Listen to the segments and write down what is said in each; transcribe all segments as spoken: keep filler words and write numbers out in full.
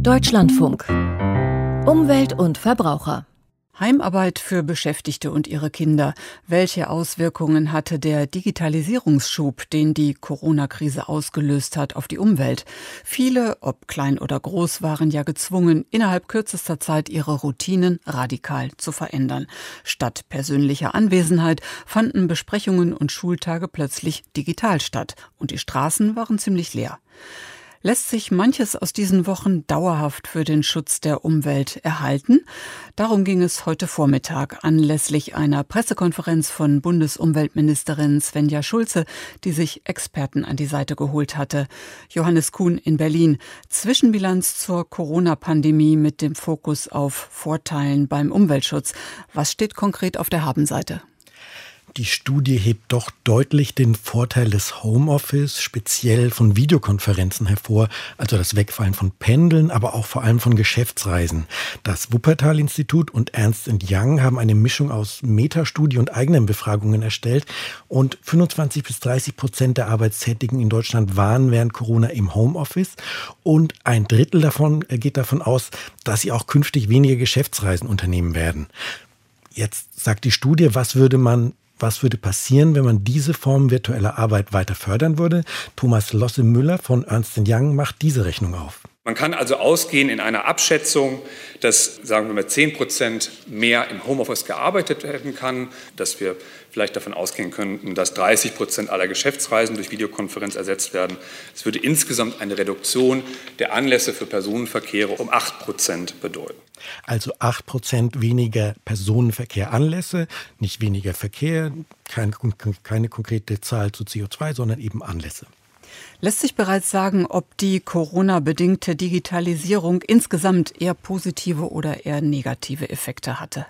Deutschlandfunk. Umwelt und Verbraucher. Heimarbeit für Beschäftigte und ihre Kinder. Welche Auswirkungen hatte der Digitalisierungsschub, den die Corona-Krise ausgelöst hat, auf die Umwelt? Viele, ob klein oder groß, waren ja gezwungen, innerhalb kürzester Zeit ihre Routinen radikal zu verändern. Statt persönlicher Anwesenheit fanden Besprechungen und Schultage plötzlich digital statt und die Straßen waren ziemlich leer. Lässt sich manches aus diesen Wochen dauerhaft für den Schutz der Umwelt erhalten? Darum ging es heute Vormittag anlässlich einer Pressekonferenz von Bundesumweltministerin Svenja Schulze, die sich Experten an die Seite geholt hatte. Johannes Kuhn in Berlin. Zwischenbilanz zur Corona-Pandemie mit dem Fokus auf Vorteilen beim Umweltschutz. Was steht konkret auf der Habenseite? Die Studie hebt doch deutlich den Vorteil des Homeoffice, speziell von Videokonferenzen hervor, also das Wegfallen von Pendeln, aber auch vor allem von Geschäftsreisen. Das Wuppertal-Institut und Ernst und Young haben eine Mischung aus Metastudie und eigenen Befragungen erstellt und fünfundzwanzig bis dreißig Prozent der Arbeitstätigen in Deutschland waren während Corona im Homeoffice und ein Drittel davon geht davon aus, dass sie auch künftig weniger Geschäftsreisen unternehmen werden. Jetzt sagt die Studie, was würde man Was würde passieren, wenn man diese Form virtueller Arbeit weiter fördern würde? Thomas Losse-Müller von Ernst und Young macht diese Rechnung auf. Man kann also ausgehen in einer Abschätzung, dass, sagen wir mal, zehn Prozent mehr im Homeoffice gearbeitet werden kann, dass wir vielleicht davon ausgehen könnten, dass dreißig Prozent aller Geschäftsreisen durch Videokonferenz ersetzt werden. Es würde insgesamt eine Reduktion der Anlässe für Personenverkehre um acht Prozent bedeuten. Also acht Prozent weniger Personenverkehranlässe, nicht weniger Verkehr, keine, keine konkrete Zahl zu C O zwei, sondern eben Anlässe. Lässt sich bereits sagen, ob die Corona-bedingte Digitalisierung insgesamt eher positive oder eher negative Effekte hatte?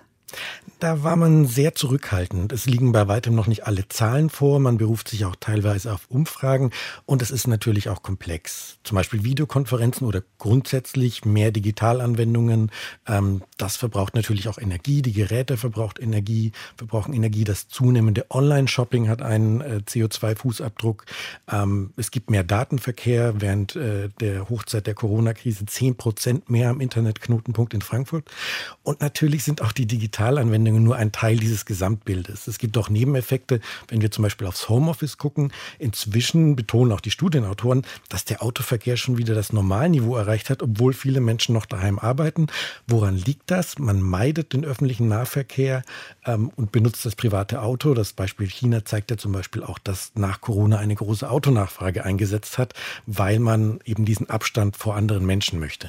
Da war man sehr zurückhaltend. Es liegen bei weitem noch nicht alle Zahlen vor. Man beruft sich auch teilweise auf Umfragen und es ist natürlich auch komplex. Zum Beispiel Videokonferenzen oder grundsätzlich mehr Digitalanwendungen. Ähm, das verbraucht natürlich auch Energie. Die Geräte verbraucht Energie, verbrauchen Energie. Das zunehmende Online-Shopping hat einen äh, C O zwei Fußabdruck. Ähm, es gibt mehr Datenverkehr während äh, der Hochzeit der Corona-Krise. zehn Prozent mehr am Internetknotenpunkt in Frankfurt. Und natürlich sind auch die digitalen Anwendungen nur ein Teil dieses Gesamtbildes. Es gibt auch Nebeneffekte, wenn wir zum Beispiel aufs Homeoffice gucken. Inzwischen betonen auch die Studienautoren, dass der Autoverkehr schon wieder das Normalniveau erreicht hat, obwohl viele Menschen noch daheim arbeiten. Woran liegt das? Man meidet den öffentlichen Nahverkehr ähm, und benutzt das private Auto. Das Beispiel China zeigt ja zum Beispiel auch, dass nach Corona eine große Autonachfrage eingesetzt hat, weil man eben diesen Abstand vor anderen Menschen möchte.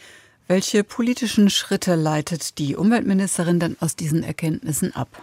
Welche politischen Schritte leitet die Umweltministerin dann aus diesen Erkenntnissen ab?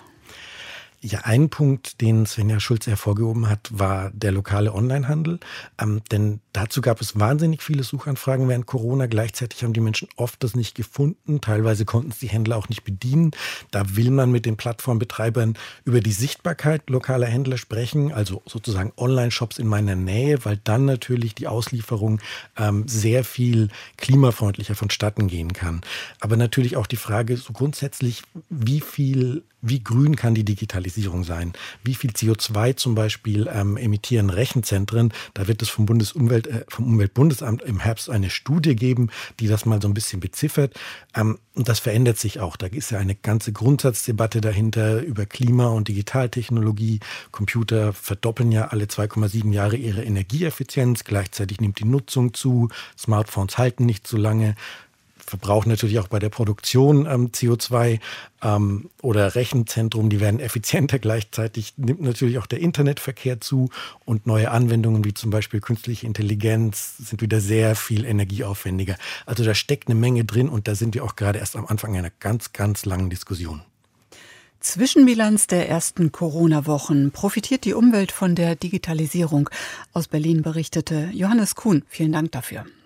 Ja, ein Punkt, den Svenja Schulze hervorgehoben hat, war der lokale Onlinehandel. Ähm, denn dazu gab es wahnsinnig viele Suchanfragen während Corona. Gleichzeitig haben die Menschen oft das nicht gefunden. Teilweise konnten es die Händler auch nicht bedienen. Da will man mit den Plattformbetreibern über die Sichtbarkeit lokaler Händler sprechen, also sozusagen Online-Shops in meiner Nähe, weil dann natürlich die Auslieferung ähm, sehr viel klimafreundlicher vonstatten gehen kann. Aber natürlich auch die Frage so grundsätzlich, wie viel Wie grün kann die Digitalisierung sein? Wie viel C O zwei zum Beispiel ähm, emittieren Rechenzentren? Da wird es vom, Bundesumwelt, äh, vom Umweltbundesamt im Herbst eine Studie geben, die das mal so ein bisschen beziffert. Ähm, und das verändert sich auch. Da ist ja eine ganze Grundsatzdebatte dahinter über Klima- und Digitaltechnologie. Computer verdoppeln ja alle zwei Komma sieben Jahre ihre Energieeffizienz. Gleichzeitig nimmt die Nutzung zu. Smartphones halten nicht so lange. Verbrauchen natürlich auch bei der Produktion ähm, C O zwei ähm, oder Rechenzentrum, die werden effizienter. Gleichzeitig nimmt natürlich auch der Internetverkehr zu und neue Anwendungen wie zum Beispiel künstliche Intelligenz sind wieder sehr viel energieaufwendiger. Also da steckt eine Menge drin und da sind wir auch gerade erst am Anfang einer ganz, ganz langen Diskussion. Zwischenbilanz der ersten Corona-Wochen. Profitiert die Umwelt von der Digitalisierung? Aus Berlin berichtete Johannes Kuhn. Vielen Dank dafür.